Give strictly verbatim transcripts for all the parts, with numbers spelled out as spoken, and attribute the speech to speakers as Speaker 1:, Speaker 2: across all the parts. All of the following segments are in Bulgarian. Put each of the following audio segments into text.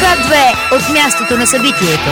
Speaker 1: К две от мястото на събитието.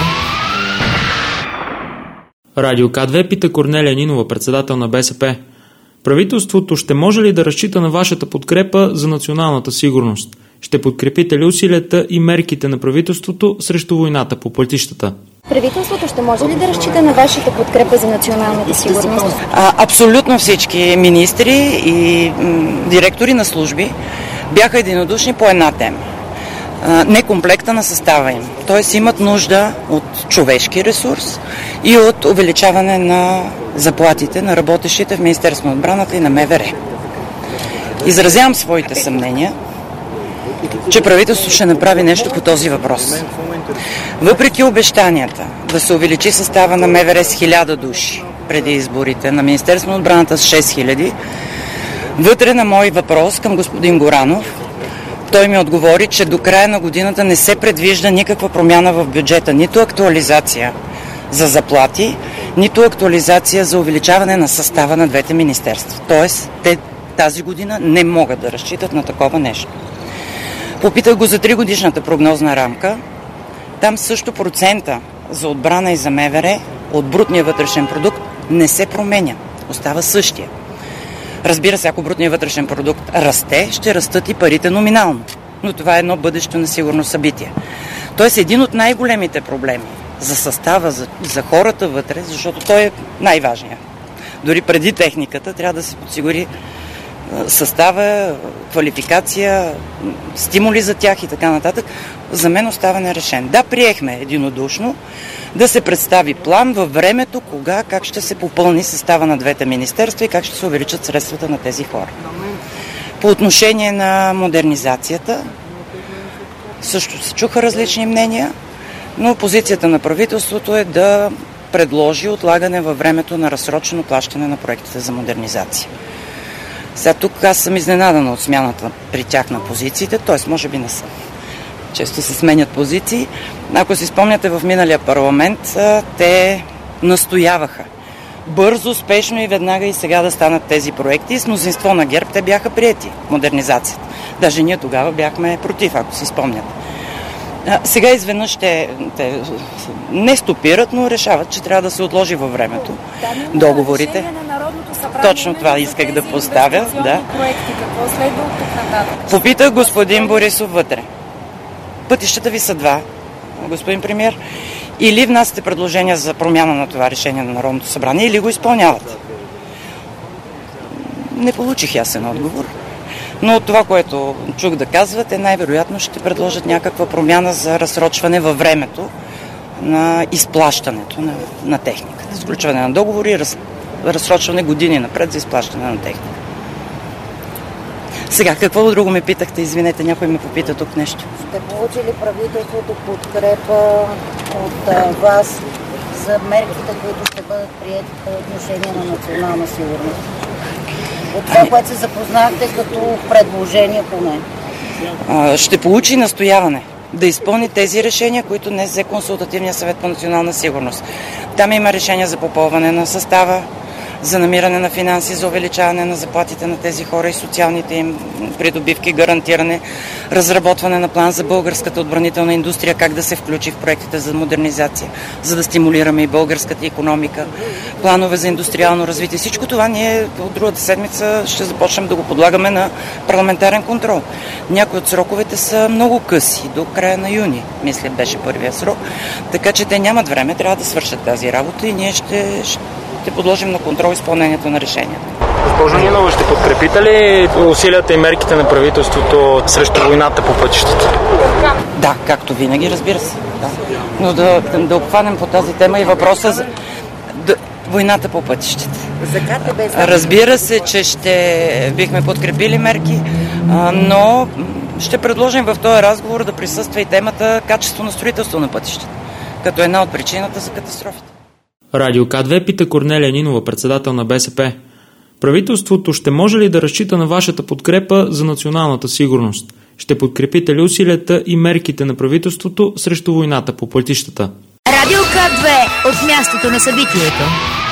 Speaker 2: Радио К две пита Корнелия Нинова, председател на БСП. Правителството ще може ли да разчита на вашата подкрепа за националната сигурност? Ще подкрепите ли усилията и мерките на правителството срещу войната по пътищата?
Speaker 3: Правителството ще може ли да разчита на вашата подкрепа за националната сигурност?
Speaker 4: А, абсолютно всички министри и м, директори на служби бяха единодушни по една тема. А, некомплекта на състава им. Тоест имат нужда от човешки ресурс и от увеличаване на заплатите на работещите в Министерството на отбраната и на МВР. Изразявам своите съмнения, че правителството ще направи нещо по този въпрос. Въпреки обещанията да се увеличи състава на МВР с хиляда души преди изборите, на Министерството на отбраната с шест хиляди, вътре на мой въпрос към господин Горанов, той ми отговори, че до края на годината не се предвижда никаква промяна в бюджета, нито актуализация за заплати, нито актуализация за увеличаване на състава на двете министерства. Тоест, те тази година не могат да разчитат на такова нещо. Попитах го за тригодишната прогнозна рамка. Там също процента за отбрана и за МВР от брутния вътрешен продукт не се променя. Остава същия. Разбира се, ако брутният вътрешен продукт расте, ще растат и парите номинално. Но това е едно бъдещо несигурно събитие. Тоест един от най-големите проблеми за състава, за, за хората вътре, защото той е най-важният. Дори преди техниката трябва да се подсигури състава, квалификация, стимули за тях и така нататък, за мен остава нерешен. Да, приехме единодушно да се представи план във времето, кога, как ще се попълни състава на двете министерства и как ще се увеличат средствата на тези хора. По отношение на модернизацията, също се чуха различни мнения, но позицията на правителството е да предложи отлагане във времето на разсрочено плащане на проектите за модернизация. Сега тук аз съм изненадана от смяната при тях на позициите, т.е. може би не съм. Често се сменят позиции. Ако си спомняте, в миналия парламент те настояваха бързо, успешно и веднага и сега да станат тези проекти. С мнозинство на ГЕРБ те бяха приети модернизацията. Даже ние тогава бяхме против, ако си спомняте. Сега изведнъж те, те не стопират, но решават, че трябва да се отложи във времето договорите. Точно това исках да поставя. Да. Попитах господин Борисов вътре. Пътищата ви са два, господин премиер. Или внасяте предложения за промяна на това решение на Народното събрание, или го изпълнявате. Не получих ясен отговор. Но това, което чух да казват, е най-вероятно ще предложат някаква промяна за разсрочване във времето на изплащането на, на техниката. Сключване на договори и раз, разсрочване години напред за изплащане на техника. Сега, какво друго ме питахте? Извинете, някой ме попита тук нещо.
Speaker 5: Ще получи ли правителството подкрепа от а, вас за мерките, които ще бъдат приети по отношение на национална сигурност? От това, което се запознахте като предложение поне.
Speaker 4: А, ще получи настояване да изпълни тези решения, които днес взе Консултативния съвет по национална сигурност. Там има решения за попълване на състава, за намиране на финанси, за увеличаване на заплатите на тези хора и социалните им придобивки, гарантиране, разработване на план за българската отбранителна индустрия, как да се включи в проектите за модернизация, за да стимулираме и българската икономика, планове за индустриално развитие. Всичко това ние от другата седмица ще започнем да го подлагаме на парламентарен контрол. Някои от сроковете са много къси, до края на юни, мисля, беше първия срок, така че те нямат време, трябва да свършат тази работа и ние ще... ще подложим на контрол изпълнението на решението.
Speaker 2: Госпожо Нинова, ще подкрепите ли усилията и мерките на правителството срещу войната по пътищата?
Speaker 4: Да, както винаги, разбира се. Да. Но да, да обхванем по тази тема и въпроса за да, войната по пътищата.
Speaker 5: За КТБ?
Speaker 4: Разбира се, че ще бихме подкрепили мерки, но ще предложим в този разговор да присъства и темата качество на строителство на пътищата, като една от причината за катастрофите.
Speaker 2: Радио К две пита Корнелия Нинова, председател на БСП. Правителството ще може ли да разчита на вашата подкрепа за националната сигурност? Ще подкрепите ли усилията и мерките на правителството срещу войната по пътищата?
Speaker 1: Радио К две от мястото на събитието.